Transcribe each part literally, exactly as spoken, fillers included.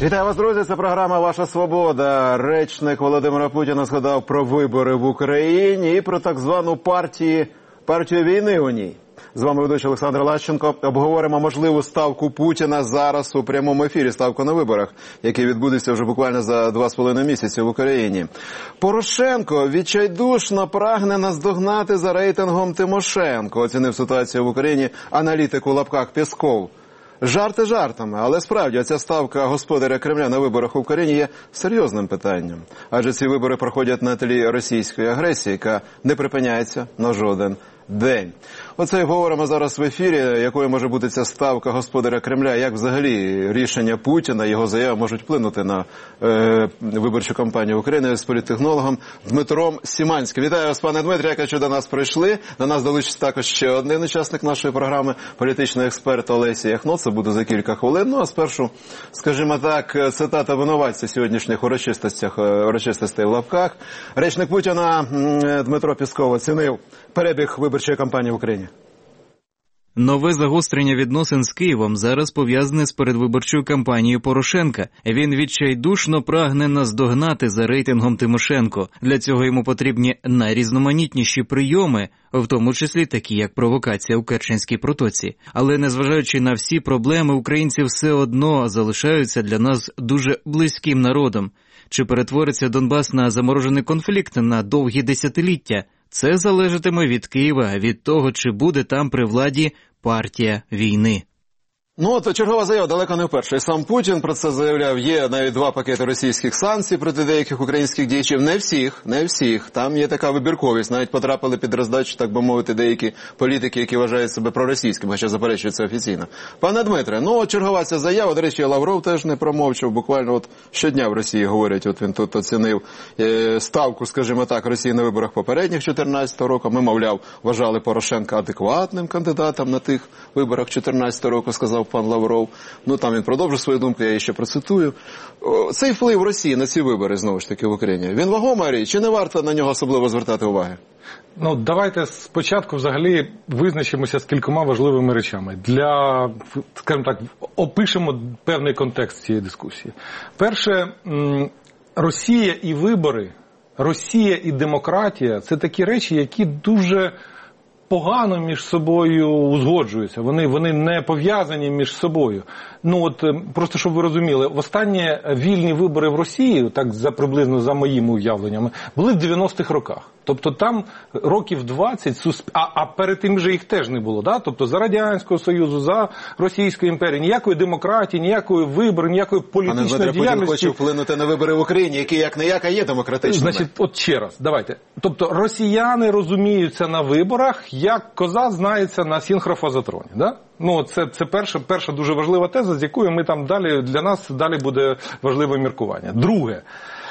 Вітаю вас, друзі, це програма «Ваша свобода». Речник Володимира Путіна згадав про вибори в Україні і про так звану партію, партію війни у ній. З вами ведучий Олександр Лащенко. Обговоримо можливу ставку Путіна зараз у прямому ефірі, ставку на виборах, які відбудуться вже буквально за два з половиною місяці в Україні. Порошенко відчайдушно прагне наздогнати за рейтингом Тимошенко, оцінив ситуацію в Україні аналітик у лапках Пєсков. Жарти жартами, але справді ця ставка господаря Кремля на виборах в Україні є серйозним питанням. Адже ці вибори проходять на тлі російської агресії, яка не припиняється на жоден день. Оце і говоримо зараз в ефірі, якою може бути ця ставка господаря Кремля, як взагалі рішення Путіна, його заяви можуть вплинути на е, виборчу кампанію України з політтехнологом Дмитром Сіманським. Вітаю вас, пане Дмитре, як що до нас прийшли. До нас долучиться також ще один учасник нашої програми, політичний експерт Олесі Яхно. Це буде за кілька хвилин. Ну, а спершу, скажімо так, цитата винуватця сьогоднішніх урочистостях, урочистостей в лапках. Речник Путіна Дмитро Пєсков оцінив перебіг виборчої кампанії в Україні. Нове загострення відносин з Києвом зараз пов'язане з передвиборчою кампанією Порошенка. Він відчайдушно прагне наздогнати за рейтингом Тимошенко. Для цього йому потрібні найрізноманітніші прийоми, в тому числі такі, як провокація у Керченській протоці. Але незважаючи на всі проблеми, українці все одно залишаються для нас дуже близьким народом. Чи перетвориться Донбас на заморожений конфлікт на довгі десятиліття? Це залежатиме від Києва, від того, чи буде там при владі партія війни. Ну от чергова заява далеко не вперше. Сам Путін про це заявляв. Є навіть два пакети російських санкцій проти деяких українських діячів. Не всіх, не всіх. Там є така вибірковість. Навіть потрапили під роздачу, так би мовити, деякі політики, які вважають себе проросійськими, хоча заперечують це офіційно. Пане Дмитре, ну от чергова ця заява. До речі, Лавров теж не промовчав. Буквально от щодня в Росії говорять, от він тут оцінив е, ставку, скажімо так, Росії на виборах попередніх чотирнадцятого року. Ми, мовляв, вважали Порошенка адекватним кандидатом на тих виборах чотирнадцятого року, сказав пан Лавров. Ну, там він продовжив свою думку, я її ще процитую. Цей вплив Росії на ці вибори, знову ж таки, в Україні, він вагома річ, чи не варто на нього особливо звертати уваги? Ну, давайте спочатку взагалі визначимося з кількома важливими речами. Для, скажімо так, опишемо певний контекст цієї дискусії. Перше, Росія і вибори, Росія і демократія – це такі речі, які дуже погано між собою узгоджуються. Вони, вони не пов'язані між собою. Ну от, просто щоб ви розуміли, останні вільні вибори в Росії, так за приблизно за моїми уявленнями, були в дев'яностих роках. Тобто там років двадцять, susp... а, а перед тим же їх теж не було. Да? Тобто за Радянського Союзу, за Російської імперії, ніякої демократії, ніякої вибору, ніякої політичної Пане діяльності. Путін хоче вплинути на вибори в Україні, які як-не-як, а є демократичними. Значить, от ще раз, давайте. Тобто росіяни розуміються на виборах, як коза знається на синхрофазотроні. Да? Ну, це, це перша, перша дуже важлива теза, з якою ми там далі, для нас далі буде важливе міркування. Друге.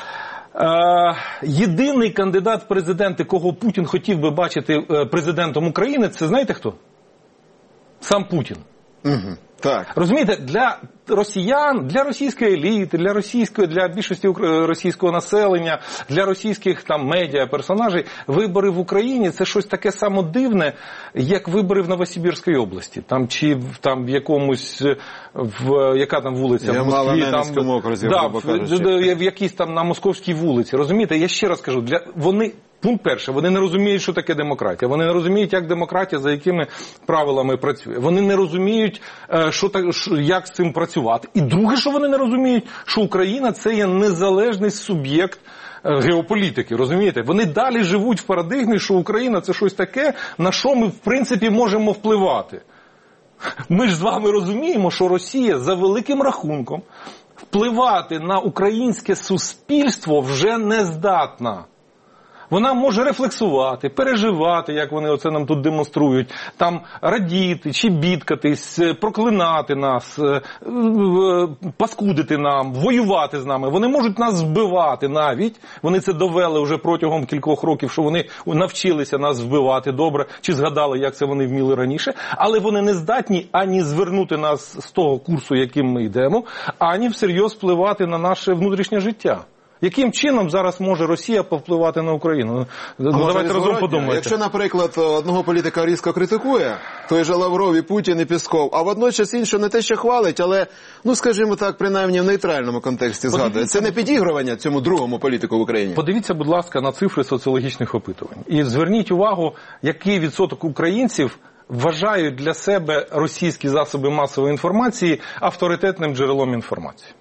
Е, єдиний кандидат в президенти, кого Путін хотів би бачити президентом України, це знаєте хто? Сам Путін. Угу. Так. Розумієте, для росіян, для російської еліти, для російської, для більшості російського населення, для російських там медіа, персонажей, вибори в Україні – це щось таке само дивне, як вибори в Новосибірській області. Там чи там в якомусь, в яка там вулиця? Я в Москві, там, окрузі, да, в, в, в якійсь там на Московській вулиці. Розумієте, я ще раз кажу, для вони пункт перший, вони не розуміють, що таке демократія. Вони не розуміють, як демократія, за якими правилами працює. Вони не розуміють, що так, як з цим працювати. І друге, що вони не розуміють, що Україна – це є незалежний суб'єкт геополітики, розумієте? Вони далі живуть в парадигмі, що Україна – це щось таке, на що ми, в принципі, можемо впливати. Ми ж з вами розуміємо, що Росія за великим рахунком впливати на українське суспільство вже не здатна. Вона може рефлексувати, переживати, як вони оце нам тут демонструють, там радіти, чи бідкатись, проклинати нас, паскудити нам, воювати з нами. Вони можуть нас вбивати навіть. Вони це довели вже протягом кількох років, що вони навчилися нас вбивати добре, чи згадали, як це вони вміли раніше. Але вони не здатні ані звернути нас з того курсу, яким ми йдемо, ані всерйоз впливати на наше внутрішнє життя. Яким чином зараз може Росія повпливати на Україну? Ну, давайте разом подумаємо. Якщо, наприклад, одного політика різко критикує, той же Лавров, і Путін, і Пісков, а водночас іншого не те, що хвалить, але, ну, скажімо так, принаймні в нейтральному контексті згадує. Це не підігрування цьому другому політику в Україні? Подивіться, будь ласка, на цифри соціологічних опитувань. І зверніть увагу, який відсоток українців вважають для себе російські засоби масової інформації авторитетним джерелом інформації.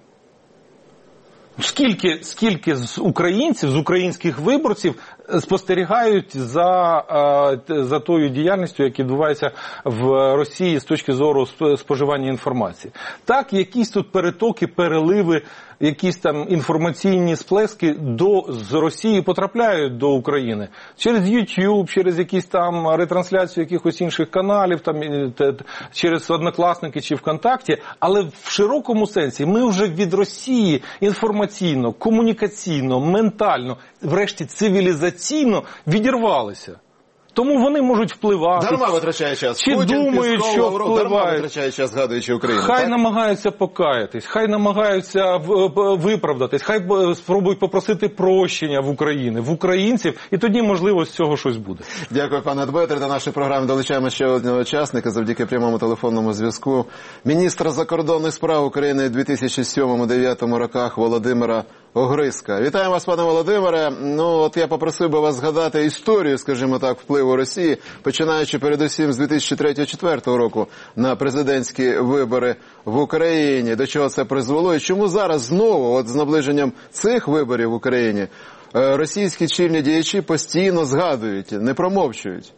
Скільки, скільки з українців, з українських виборців спостерігають за, за тою діяльністю, яка відбувається в Росії з точки зору споживання інформації. Так, якісь тут перетоки, переливи, якісь там інформаційні сплески до, з Росії потрапляють до України. Через YouTube, через якісь там ретрансляцію якихось інших каналів, там, через Однокласники чи ВКонтакті. Але в широкому сенсі ми вже від Росії інформаційно, комунікаційно, ментально, врешті цивілізаційно відірвалися. Тому вони можуть впливати. Дарма витрачає час. Чи Путін, думають, Пісков, що Лавров, впливають. Дарма витрачає час, згадуючи Україну. Хай так? намагаються покаятись, хай намагаються виправдатись, хай спробують попросити прощення в України, в українців, і тоді, можливо, з цього щось буде. Дякую, пане Дмитре. До нашої програми долучаємо ще одного учасника завдяки прямому телефонному зв'язку. Міністра закордонних справ України у дві тисячі сьомому - дві тисячі дев'ятому роках Володимира Огризка. Вітаю вас, пане Володимире. Ну, от я попросив би вас згадати історію, скажімо так, впливу Росії, починаючи передусім з дві тисячі третього - дві тисячі четвертого року на президентські вибори в Україні. До чого це призвело? І чому зараз знову, от з наближенням цих виборів в Україні, російські чільні діячі постійно згадують, не промовчують?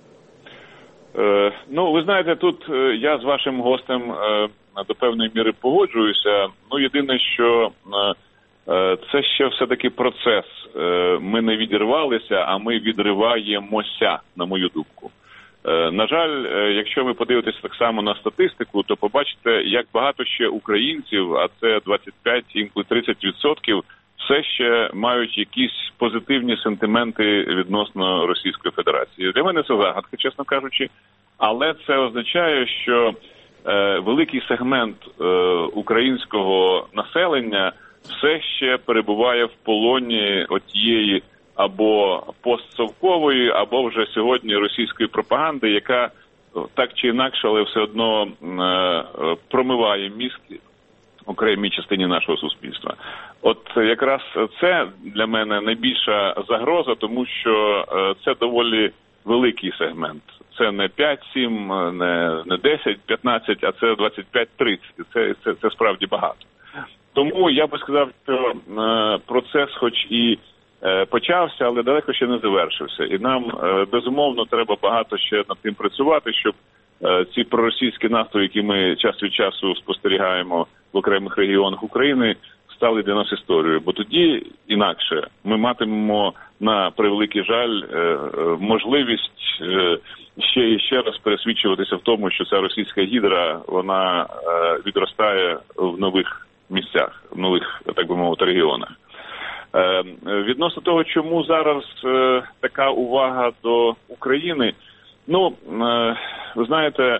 Е, ну, ви знаєте, тут е, я з вашим гостем е, до певної міри погоджуюся. Ну, єдине, що е, це ще все-таки процес. Ми не відірвалися, а ми відриваємося, на мою думку. На жаль, якщо ви подивитесь так само на статистику, то побачите, як багато ще українців, а це двадцять п'ять, інколи тридцять відсотків, все ще мають якісь позитивні сентименти відносно Російської Федерації. Для мене це загадка, чесно кажучи, але це означає, що е, великий сегмент е, українського населення все ще перебуває в полоні отієї або постсовкової, або вже сьогодні російської пропаганди, яка так чи інакше, але все одно е, промиває мізки окремій частині нашого суспільства. От якраз це для мене найбільша загроза, тому що е, це доволі великий сегмент. Це не п'ять-сім, не, не десять-п'ятнадцять, а це двадцять п'ять тридцять. Це, це, це справді багато. Тому я би сказав, що е, процес хоч і е, почався, але далеко ще не завершився. І нам, е, безумовно, треба багато ще над тим працювати, щоб е, ці проросійські настрої, які ми час від часу спостерігаємо в окремих регіонах України, стали для нас історією. Бо тоді, інакше, ми матимемо, на превеликий жаль, е, е, можливість е, ще і ще раз пересвідчуватися в тому, що ця російська гідра, вона е, відростає в нових місцях, в нових, так би мовити, регіонах. Е, відносно того, чому зараз е, така увага до України, ну, е, ви знаєте,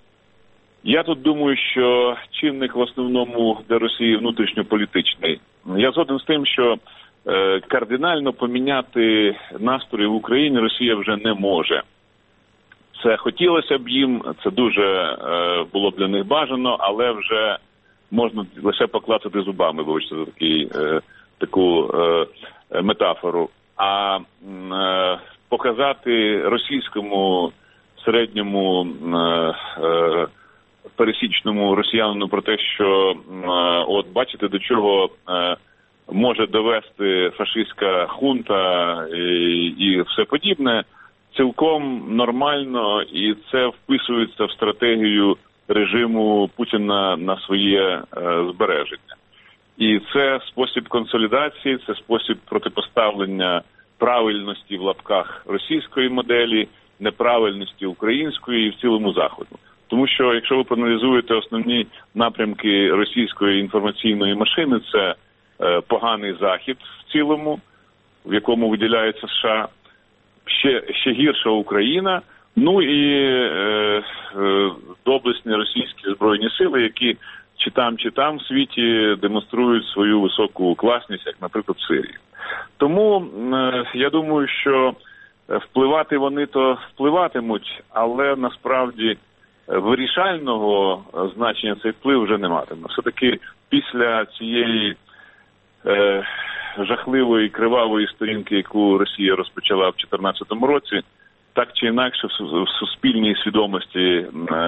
я тут думаю, що чинник в основному для Росії внутрішньополітичний. Я згоден з тим, що е, кардинально поміняти настрої в Україні Росія вже не може. Це хотілося б їм, це дуже е, було б для них бажано, але вже можна лише поклацати зубами, вибачте за такий, е, таку е, метафору. А е, показати російському середньому е, е, пересічному росіянину про те, що е, от бачите, до чого е, може довести фашистська хунта і, і все подібне, цілком нормально, і це вписується в стратегію режиму Путіна на своє е, збереження. І це спосіб консолідації, це спосіб протипоставлення правильності в лапках російської моделі, неправильності української і в цілому Заходу. Тому що, якщо ви проаналізуєте основні напрямки російської інформаційної машини, це е, поганий Захід в цілому, в якому виділяється США, ще, ще гірша Україна, ну і е, е, доблесні російські збройні сили, які чи там, чи там в світі демонструють свою високу класність, як, наприклад, в Сирії. Тому я думаю, що впливати вони то впливатимуть, але насправді вирішального значення цей вплив вже не матиме. Все-таки після цієї е, жахливої, кривавої сторінки, яку Росія розпочала в дві тисячі чотирнадцятому році, так чи інакше в суспільній свідомості е,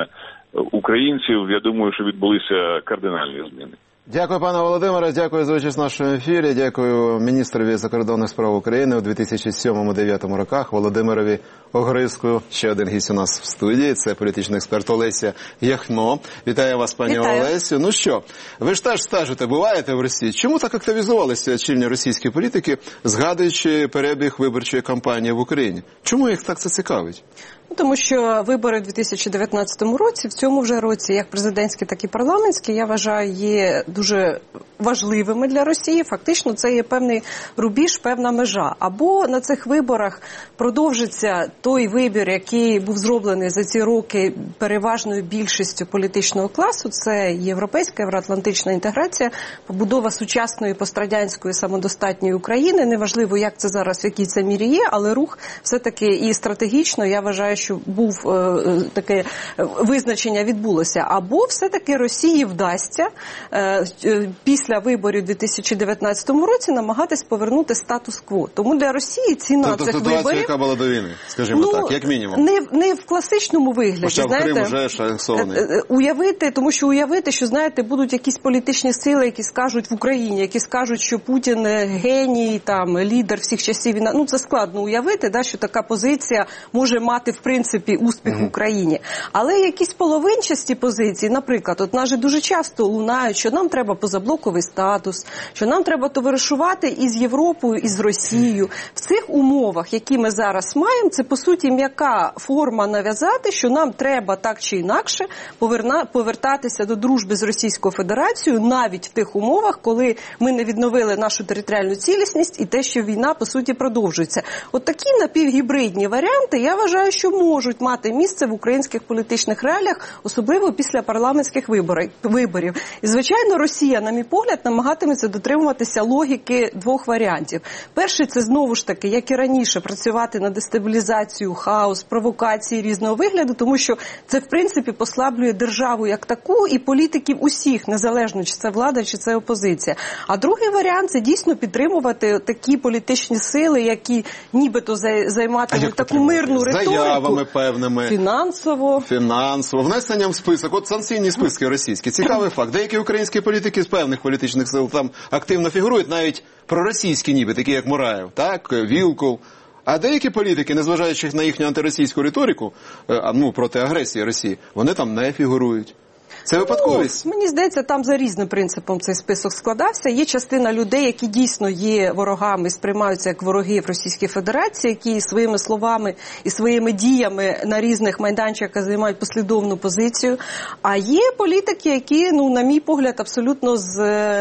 українців, я думаю, що відбулися кардинальні зміни. Дякую, пане Володимире, дякую за участь в нашому ефірі, дякую міністрові закордонних справ України у дві тисячі сьомому - дві тисячі дев'ятому роках Володимирові Огризку. Ще один гість у нас в студії, це політичний експерт Олеся Яхно. Вітаю вас, пані Вітаю. Олесю. Ну що, ви ж теж стежите, буваєте в Росії. Чому так активізувалися чільні російські політики, згадуючи перебіг виборчої кампанії в Україні? Чому їх так це цікавить? Тому що вибори в дві тисячі дев'ятнадцятому році, в цьому вже році, як президентські, так і парламентські, я вважаю, є дуже важливими для Росії. Фактично, це є певний рубіж, певна межа. Або на цих виборах продовжиться той вибір, який був зроблений за ці роки переважною більшістю політичного класу, це європейська, євроатлантична інтеграція, побудова сучасної пострадянської самодостатньої України. Неважливо, як це зараз, в якій це мірі є, але рух все-таки і стратегічно, я вважаю, що був е, таке визначення відбулося. Або все-таки Росії вдасться е, після виборів у дві тисячі дев'ятнадцятому році намагатись повернути статус-кво. Тому для Росії ціна тобто, цих ситуація, виборів... яка була до війни, скажімо ну, так, як мінімум. Не, не в класичному вигляді, Хоча знаєте. Крим вже шансований. Уявити, тому що уявити, що, знаєте, будуть якісь політичні сили, які скажуть в Україні, які скажуть, що Путін геній, там, лідер всіх часів війни. Ну, це складно уявити, да, що така позиція може мати, в принципі, успіх mm-hmm. в Україні. Але якісь половинчасті позиції, наприклад, от нас же дуже часто лунають, що нам треба позаблоковий статус, що нам треба товаришувати із Європою, із Росією. В цих умовах, які ми зараз маємо, це, по суті, м'яка форма нав'язати, що нам треба так чи інакше поверна... повертатися до дружби з Російською Федерацією навіть в тих умовах, коли ми не відновили нашу територіальну цілісність і те, що війна, по суті, продовжується. От такі напівгібридні варіанти, я вважаю, що можуть мати місце в українських політичних реаліях, особливо після парламентських виборів. І, звичайно, Росія, на мій погляд, намагатиметься дотримуватися логіки двох варіантів. Перший – це, знову ж таки, як і раніше, працювати на дестабілізацію, хаос, провокації різного вигляду, тому що це, в принципі, послаблює державу як таку і політиків усіх, незалежно, чи це влада, чи це опозиція. А другий варіант – це дійсно підтримувати такі політичні сили, які нібито займатимуть таку мирну риторику. Заявами певними. Фінансово. Фінансово. Внесенням в список. От санкційні списки російські. Цікавий факт. Деякі українські політики з певних політичних сил там активно фігурують, навіть проросійські ніби, такі як Мураєв, так, Вілкул. А деякі політики, незважаючи на їхню антиросійську риторику, ну, проти агресії Росії, вони там не фігурують. Це випадковість? Ну, мені здається, там за різним принципом цей список складався. Є частина людей, які дійсно є ворогами, сприймаються як вороги в Російській Федерації, які своїми словами і своїми діями на різних майданчиках займають послідовну позицію. А є політики, які, ну, на мій погляд, абсолютно з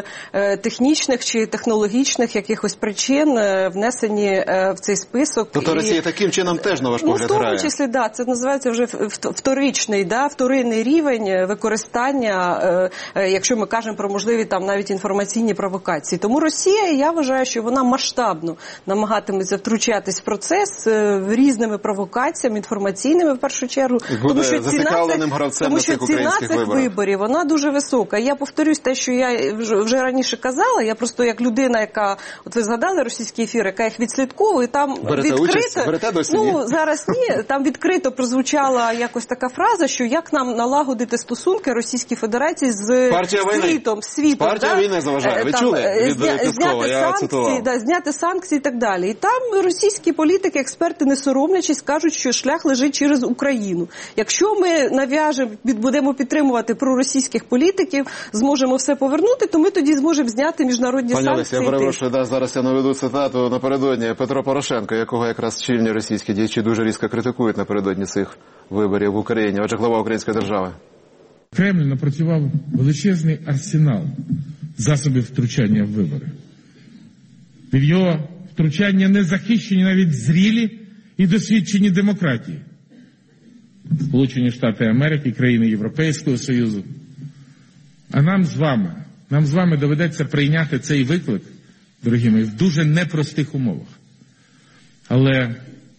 е, технічних чи технологічних якихось причин е, внесені е, в цей список. Тобто Росія і... таким чином теж, на ваш погляд, ну, в тому грає? числі, да, це називається вже вторичний, да, вторинний рівень використання, якщо ми кажемо про можливі там навіть інформаційні провокації. Тому Росія, я вважаю, що вона масштабно намагатиметься втручатись в процес різними провокаціями, інформаційними в першу чергу. Тому що ціна цих, тому що ціна цих виборів, вона дуже висока. Я повторюсь те, що я вже раніше казала, я просто як людина, яка, от ви згадали російський ефір, яка їх відслідковує, там Берете відкрито, участь? Берете досі? Ну, зараз ні, там відкрито прозвучала якось така фраза, що як нам налагодити стосунки Російській Федерації з світом. світом Партія да? війни заважає. Ви там, чули від зня, Піскова? Я цитував. Да, зняти санкції і так далі. І там російські політики, експерти, не соромлячись, кажуть, що шлях лежить через Україну. Якщо ми нав'яжемо, будемо підтримувати проросійських політиків, зможемо все повернути, то ми тоді зможемо зняти міжнародні Пані санкції. Олесі, я перепрошую, да, зараз я наведу цитату напередодні Петро Порошенко, якого якраз чільні російські діячі дуже різко критикують напередодні цих виборів в Україні. Отже, глава української держави. Кремль напрацював величезний арсенал засобів втручання в вибори. Під його втручання не захищені навіть зрілі і досвідчені демократії. Сполучені Штати Америки, країни Європейського Союзу. А нам з вами, нам з вами доведеться прийняти цей виклик, дорогі мої, в дуже непростих умовах. Але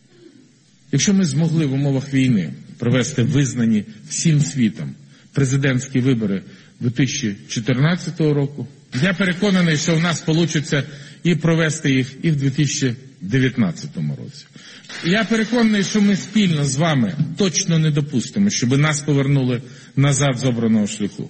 якщо ми змогли в умовах війни провести визнані всім світом президентські вибори дві тисячі чотирнадцятого року, я переконаний, що в нас вийде і провести їх і в дві тисячі дев'ятнадцятому році. Я переконаний, що ми спільно з вами точно не допустимо, щоб нас повернули назад з обраного шляху.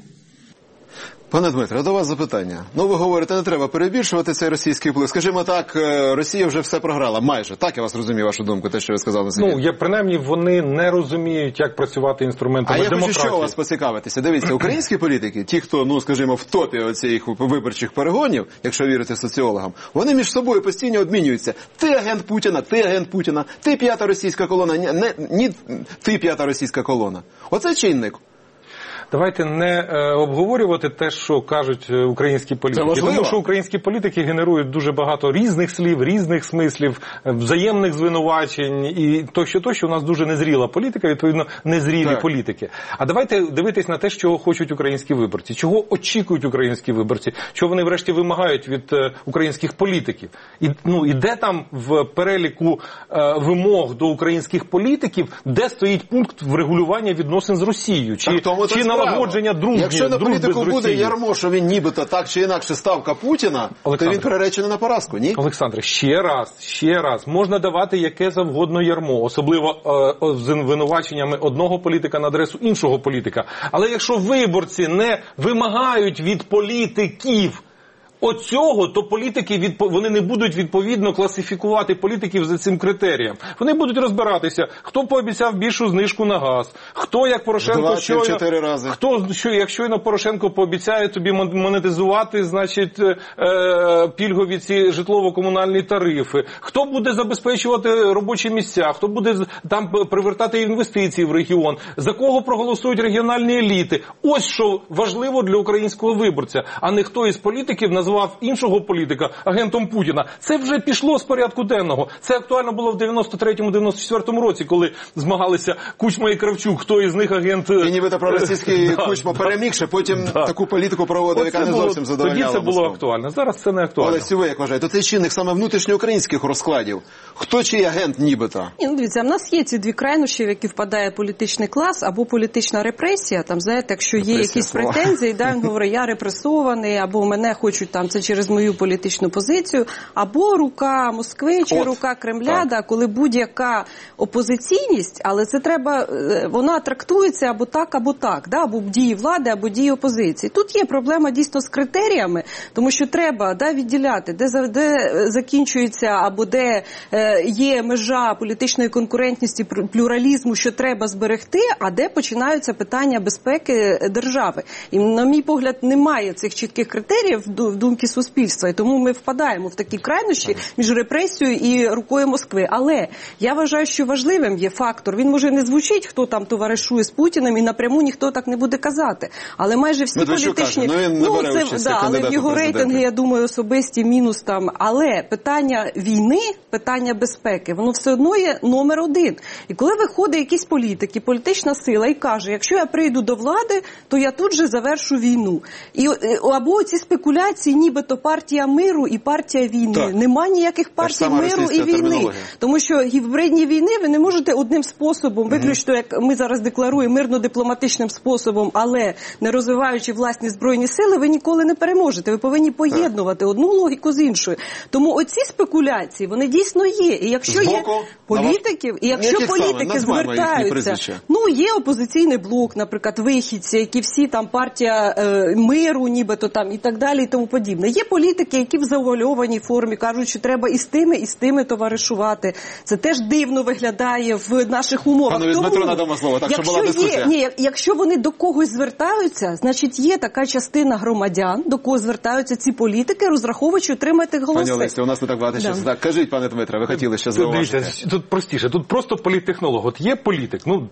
Пане Дмитре, до вас запитання. Ну, ви говорите, не треба перебільшувати цей російський вплив. Скажімо так, Росія вже все програла, майже. Так я вас розумію, вашу думку, те, що ви сказали на суді. Ну, я, принаймні, вони не розуміють, як працювати інструментами демократії. А я демократії. хочу, що у вас поцікавитися. Дивіться, українські політики, ті, хто, ну, скажімо, в топі оцих виборчих перегонів, якщо вірити соціологам, вони між собою постійно обмінюються. Ти агент Путіна, ти агент Путіна, ти п'ята російська колона, не, ні, ти п'ята російська колона. Оце чинник. Давайте не е, обговорювати те, що кажуть українські політики. Тому що українські політики генерують дуже багато різних слів, різних смислів, взаємних звинувачень і тощо, тощо. У нас дуже незріла політика, відповідно, незрілі так. політики. А давайте дивитись на те, чого хочуть українські виборці, чого очікують українські виборці, чого вони врешті вимагають від е, українських політиків. І, ну, і де там в переліку е, вимог до українських політиків, де стоїть пункт врегулювання відносин з Росією? Чи, чи налагодження дружби, якщо на політику буде Росією. ярмо, що він нібито так чи інакше ставка Путіна, Олександр, то він приречений на поразку, ні? Олександре, ще раз, ще раз, можна давати яке завгодно ярмо, особливо е, з винуваченнями одного політика на адресу іншого політика. Але якщо виборці не вимагають від політиків оцього, то політики, відпо... вони не будуть відповідно класифікувати політиків за цим критерієм. Вони будуть розбиратися, хто пообіцяв більшу знижку на газ, хто, як Порошенко, щойно... рази. Хто, що, як щойно Порошенко пообіцяє тобі монетизувати, значить, е... пільгові ці житлово-комунальні тарифи, хто буде забезпечувати робочі місця, хто буде там привертати інвестиції в регіон, за кого проголосують регіональні еліти. Ось що важливо для українського виборця, а не хто із політиків назвав іншого політика агентом Путіна. Це вже пішло з порядку денного. Це актуально було в дев'яносто третьому - дев'яносто четвертому році, коли змагалися Кучма і Кравчук, хто із них агент... І нібито проросійський Кучма перемігши, потім да. таку політику проводив, яка не зовсім задовольняла. Тоді це було актуально. Зараз це не актуально. Але ви як вважаєте, то цей чинник саме внутрішньоукраїнських розкладів. Хто чий агент нібито? Ні, ну дивіться, в нас є ці дві крайнощі, в які впадає політичний клас або політична репресія. Там, знаєте, якщо є репресія, якісь слова. претензії, да, він говорить, я репресований, або мене хочуть там, це через мою політичну позицію, або рука Москви чи От, рука Кремля, да, коли будь-яка опозиційність, але це треба, вона трактується або так, або так, да, або дії влади, або дії опозиції. Тут є проблема дійсно з критеріями, тому що треба да, відділяти, де, де закінчується або де е, є межа політичної конкурентності, плюралізму, що треба зберегти, а де починаються питання безпеки держави. І, на мій погляд, немає цих чітких критеріїв в думки суспільства, і тому ми впадаємо в такі крайнощі між репресією і рукою Москви. Але я вважаю, що важливим є фактор. Він може не звучить, хто там товаришує з Путіним, і напряму ніхто так не буде казати. Але майже всі Медведчук політичні... каже, ну, він ну, не це, да, але в його рейтинги, я думаю, особисті мінус там. Але питання війни, питання безпеки, воно все одно є номер один. І коли виходить якийсь політик і політична сила і каже, якщо я прийду до влади, то я тут же завершу війну. І, або ці спекуляції, нібито партія миру і партія війни. Так. Нема ніяких партій миру і війни. Тому що гібридні війни ви не можете одним способом, виключно, як ми зараз декларуємо, мирно-дипломатичним способом, але не розвиваючи власні збройні сили, ви ніколи не переможете. Ви повинні поєднувати так. одну логіку з іншою. Тому оці спекуляції, вони дійсно є. І якщо Збоку, є політиків, і якщо Яких політики звертаються, ну є опозиційний блок, наприклад, вихідці, які всі там партія е, миру, нібито там і так далі і тому подібне. Є політики, які в завуальованій формі кажуть, що треба і з тими, і з тими товаришувати. Це теж дивно виглядає в наших умовах. Пане Дмитро, надамо слово, так що була дискусія. Є, ні, якщо вони до когось звертаються, значить є така частина громадян, до кого звертаються ці політики, розраховуючи отримати голоси. Пані Олесі, у нас не так багато часу. Так, кажіть, пане Дмитре, ви хотіли ще зауважити. Тут простіше, тут просто політтехнолог. От є політик, ну,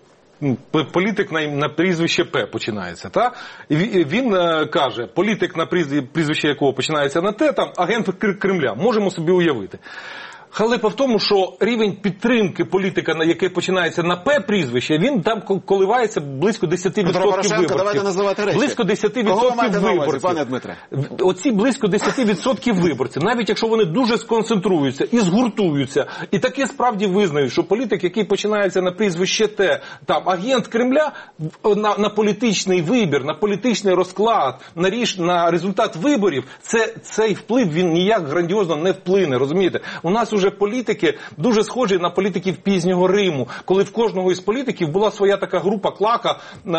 політик на, на прізвище П починається, та? І він е, каже, політик на прізвище якого починається на Т, там, агент Кремля, можемо собі уявити. Халепа в тому, що рівень підтримки політика, на який починається на П прізвище, він там коливається близько десять відсотків виборців. Давайте називати речі. Близько десять відсотків виборців. Пане Дмитре? Оці близько десять відсотків виборців, навіть якщо вони дуже сконцентруються і згуртуються, і таки справді визнають, що політик, який починається на прізвище Т, там агент Кремля, на, на політичний вибір, на політичний розклад, на, ріш, на результат виборів, це, цей вплив він ніяк грандіозно не вплине, розумієте? У нас уже політики дуже схожі на політиків пізнього Риму, коли в кожного із політиків була своя така група клака,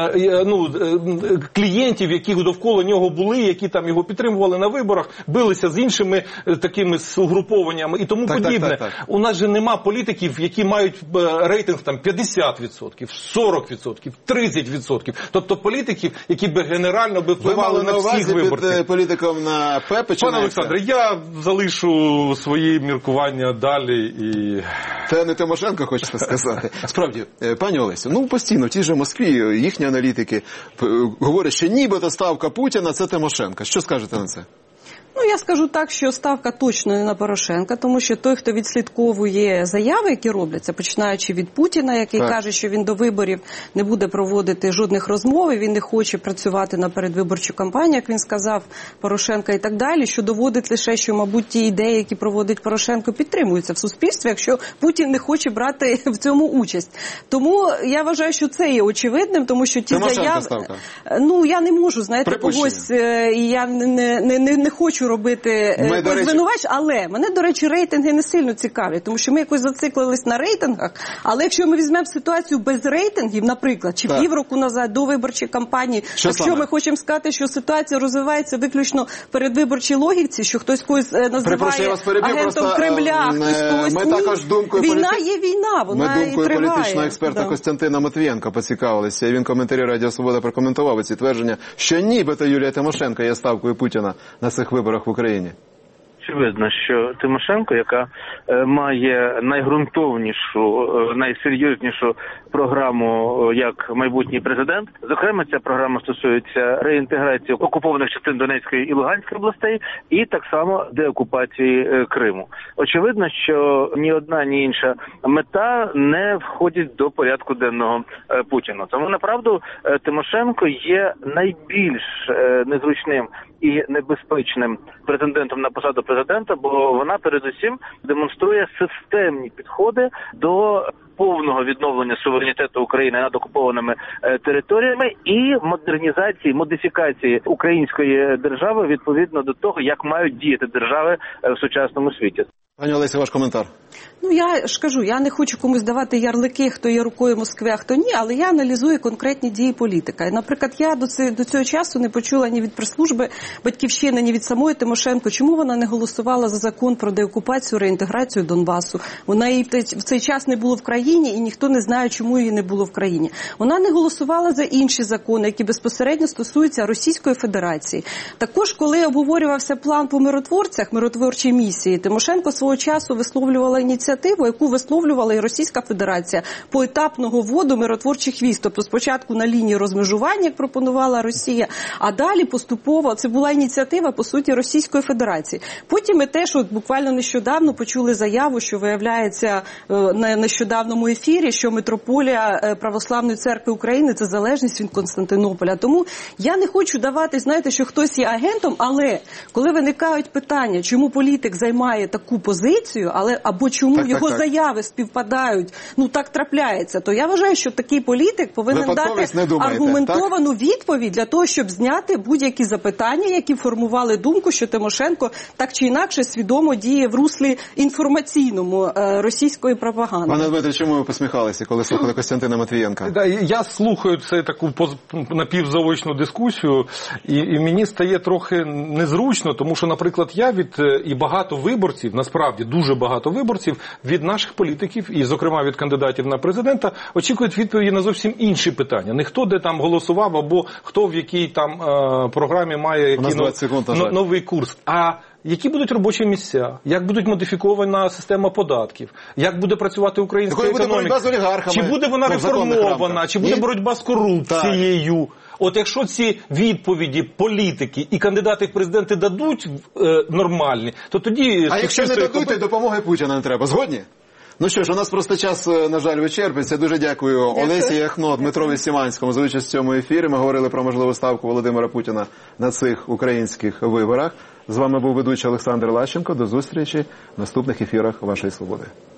ну, клієнтів, які довкола нього були, які там його підтримували на виборах, билися з іншими такими угрупованнями і тому так, подібне. Так, так, так. У нас же нема політиків, які мають рейтинг там п'ятдесят відсотків, сорок відсотків, тридцять відсотків. Тобто політиків, які би генерально би впливали на всіх виборців. Під політиком на П починається? Пане Олександре, я залишу свої міркування далі і... Це не Тимошенко, хочете сказати. Справді, пані Олесю, ну постійно в тій же Москві їхні аналітики говорять, що нібито ставка Путіна – це Тимошенко. Що скажете на це? Ну, я скажу так, що ставка точно не на Порошенка, тому що той, хто відслідковує заяви, які робляться, починаючи від Путіна, який так. каже, що він до виборів не буде проводити жодних розмов, він не хоче працювати на передвиборчу кампанію, як він сказав, Порошенка і так далі, що доводить лише, що, мабуть, ті ідеї, які проводить Порошенко, підтримуються в суспільстві, якщо Путін не хоче брати в цьому участь. Тому я вважаю, що це є очевидним, тому що ті заяви... ставка? Ну, я не можу, знаєте, когось, я не, не, не, не хочу робити звинувачення, але мене, до речі, рейтинги не сильно цікавлять, тому що ми якось зациклились на рейтингах, але якщо ми візьмемо ситуацію без рейтингів, наприклад, чи півроку назад до виборчої кампанії, що якщо саме? Ми хочемо сказати, що ситуація розвивається виключно в передвиборчій логіці, що хтось когось називає агентом просто, Кремля, хтось когось ми також думкою війна політи... є війна, вона ми думкою і триває. Політичного експерта да. Костянтина Матвієнка поцікавилися, і він в коментарі Радіо Свобода прокоментував ці твердження, що нібито Юлія Тимошенко є ставкою Путіна на цих виборах в Україні. Очевидно, що Тимошенко, яка е, має найґрунтовнішу, е, найсерйознішу програму е, як майбутній президент, зокрема ця програма стосується реінтеграції окупованих частин Донецької і Луганської областей і так само деокупації е, Криму. Очевидно, що ні одна, ні інша мета не входить до порядку денного е, Путіна. Тому, направду, е, Тимошенко є найбільш е, незручним і небезпечним претендентом на посаду президента, бо вона передусім демонструє системні підходи до повного відновлення суверенітету України над окупованими е, територіями і модернізації, модифікації української держави відповідно до того, як мають діяти держави е, в сучасному світі. Пані Олесі, ваш коментар. Ну, я ж кажу, я не хочу комусь давати ярлики, хто є рукою Москви, а хто ні, але я аналізую конкретні дії політика. І, наприклад, я до цього, до цього часу не почула ні від прес-служби Батьківщини, ні від самої Тимошенко, чому вона не голосувала за закон про деокупацію, реінтеграцію Донбасу. Вона її в цей час не було в країні, і ніхто не знає, чому її не було в країні. Вона не голосувала за інші закони, які безпосередньо стосуються Російської Федерації. Також, коли обговорювався план по миротворцях, миротворчій місії, Тимошенко свого часу висловлювала ініціативу, яку висловлювала і Російська Федерація поетапного вводу миротворчих військ. Тобто спочатку на лінії розмежування, як пропонувала Росія, а далі поступово, це була ініціатива, по суті, Російської Федерації. Потім ми теж от буквально нещодавно почули заяву, що виявляється на нещодавному ефірі, що митрополія Православної Церкви України – це залежність від Константинополя. Тому я не хочу давати, знаєте, що хтось є агентом, але коли виникають питання, чому політик займає таку позицію, але або чому так, його так, так. заяви співпадають, ну так трапляється, то я вважаю, що такий політик повинен дати аргументовану так? відповідь для того, щоб зняти будь-які запитання, які формували думку, що Тимошенко так чи інакше свідомо діє в руслі інформаційному е, російської пропаганди. Пане Дмитре, чому ви посміхалися, коли слухали Костянтина Матвієнка? Да, я слухаю це таку напівзаочну дискусію, і, і мені стає трохи незручно, тому що, наприклад, я від і багато виборців, насправді дуже багато виборців від наших політиків, і, зокрема, від кандидатів на президента, очікують відповіді на зовсім інші питання. Не хто де там голосував, або хто в якій там е, програмі має який нов, новий курс, а які будуть робочі місця, як буде модифікована система податків, як буде працювати українська економіка, буде боротьба з олігархами, чи буде вона реформована, чи буде Ні? боротьба з корупцією. От якщо ці відповіді політики і кандидати в президенти дадуть е, нормальні, то тоді... А якщо не дадуть, то допомоги Путіна не треба. Згодні? Ну що ж, у нас просто час, на жаль, вичерпується. Дуже дякую, дякую. Олесі Яхно, Дмитрові Сіманському за участь в цьому ефірі. Ми говорили про можливу ставку Володимира Путіна на цих українських виборах. З вами був ведучий Олександр Лащенко. До зустрічі в наступних ефірах Вашої Свободи.